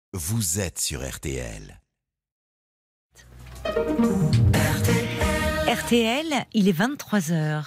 vous êtes sur RTL. RTL, il est 23h.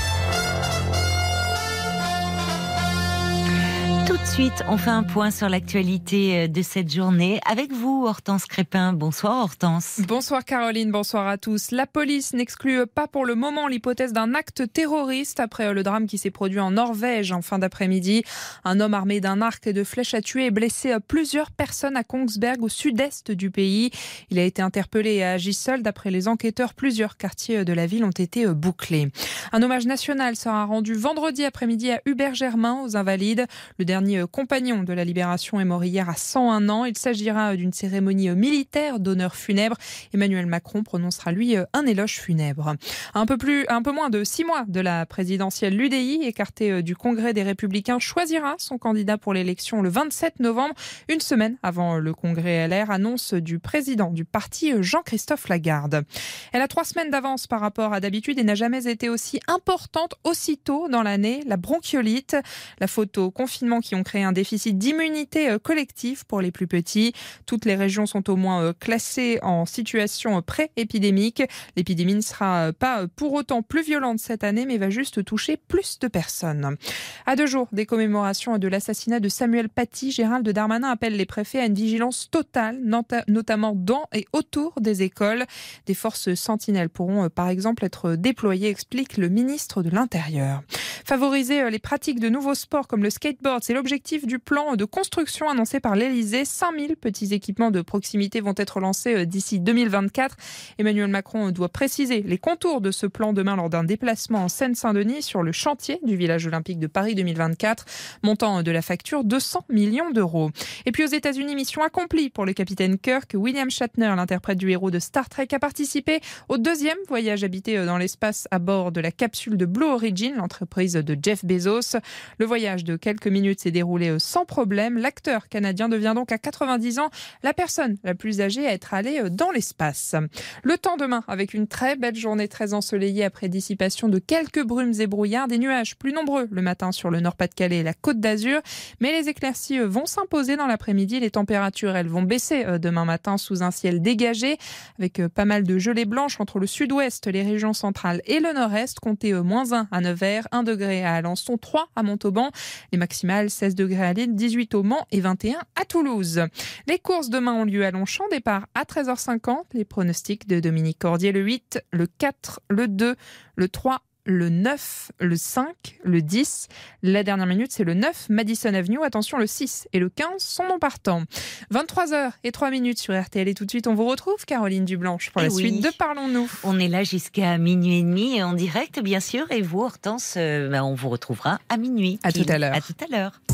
Tout de suite, on fait un point sur l'actualité de cette journée avec vous, Hortense Crépin. Bonsoir Hortense. Bonsoir Caroline, bonsoir à tous. La police n'exclut pas pour le moment l'hypothèse d'un acte terroriste après le drame qui s'est produit en Norvège en fin d'après-midi. Un homme armé d'un arc et de flèches a tué et blessé plusieurs personnes à Kongsberg au sud-est du pays. Il a été interpellé et a agi seul. D'après les enquêteurs, plusieurs quartiers de la ville ont été bouclés. Un hommage national sera rendu vendredi après-midi à Hubert Germain aux Invalides. Le dernier compagnon de la Libération est mort hier à 101 ans. Il s'agira d'une cérémonie militaire d'honneur funèbre. Emmanuel Macron prononcera lui un éloge funèbre. Un peu moins de 6 mois de la présidentielle, l'UDI, écarté du Congrès des Républicains, choisira son candidat pour l'élection le 27 novembre, une semaine avant le Congrès LR, annonce du président du parti Jean-Christophe Lagarde. Elle a 3 semaines d'avance par rapport à d'habitude et n'a jamais été aussi importante aussitôt dans l'année, la bronchiolite. La faute au confinement qui ont créé un déficit d'immunité collective pour les plus petits. Toutes les régions sont au moins classées en situation pré-épidémique. L'épidémie ne sera pas pour autant plus violente cette année, mais va juste toucher plus de personnes. À 2 jours des commémorations de l'assassinat de Samuel Paty, Gérald Darmanin appelle les préfets à une vigilance totale, notamment dans et autour des écoles. Des forces sentinelles pourront par exemple être déployées, explique le ministre de l'Intérieur. Favoriser les pratiques de nouveaux sports comme le skateboard, c'est l'objectif du plan de construction annoncé par l'Elysée. 5000 petits équipements de proximité vont être lancés d'ici 2024. Emmanuel Macron doit préciser les contours de ce plan demain lors d'un déplacement en Seine-Saint-Denis sur le chantier du village olympique de Paris 2024. Montant de la facture, 200 millions d'euros. Et puis aux États-Unis, mission accomplie pour le capitaine Kirk. William Shatner, l'interprète du héros de Star Trek, a participé au 2e voyage habité dans l'espace à bord de la capsule de Blue Origin, l'entreprise de Jeff Bezos. Le voyage de quelques minutes s'est déroulé sans problème. L'acteur canadien devient donc à 90 ans la personne la plus âgée à être allée dans l'espace. Le temps demain avec une très belle journée très ensoleillée après dissipation de quelques brumes et brouillards, des nuages plus nombreux le matin sur le Nord-Pas-de-Calais et la Côte d'Azur, mais les éclaircies vont s'imposer dans l'après-midi. Les températures, elles, vont baisser demain matin sous un ciel dégagé avec pas mal de gelée blanche entre le sud-ouest, les régions centrales et le nord-est. Comptez -1 à Nevers, 1 degré à Alençon, 3 à Montauban. Les maximales, 16 degrés à Lille, 18 au Mans et 21 à Toulouse. Les courses demain ont lieu à Longchamp, départ à 13h50. Les pronostics de Dominique Cordier, le 8, le 4, le 2, le 3, le 9, le 5, le 10. La dernière minute, c'est le 9, Madison Avenue. Attention, le 6 et le 15 sont non partants. 23h03 sur RTL. Et tout de suite, on vous retrouve, Caroline Dublanche, pour la suite de Parlons-nous. On est là jusqu'à minuit et demi en direct, bien sûr. Et vous, Hortense, on vous retrouvera à minuit. À tout à l'heure. À tout à l'heure.